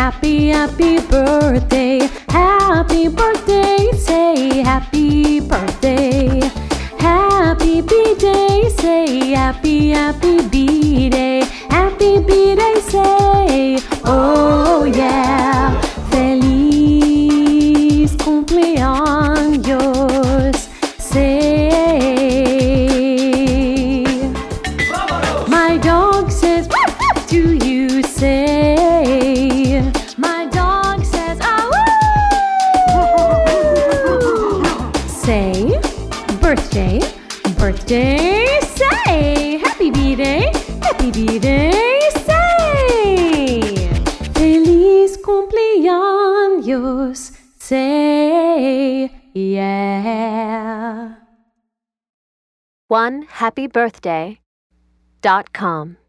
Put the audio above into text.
happy, happy birthday. Happy birthday, say happy birthday. Happy B-Day, say happy, happy B-Day. Happy B-Day, say, oh yeah. Feliz cumpleaños, say. My dog says, woof, woof, to you, say. My dog says, ah, woo. Say, birthday, birthday, say. Happy B-Day, happy B-Day, say. Feliz cumpleaños, say, yeah. OneHappyBirthday.com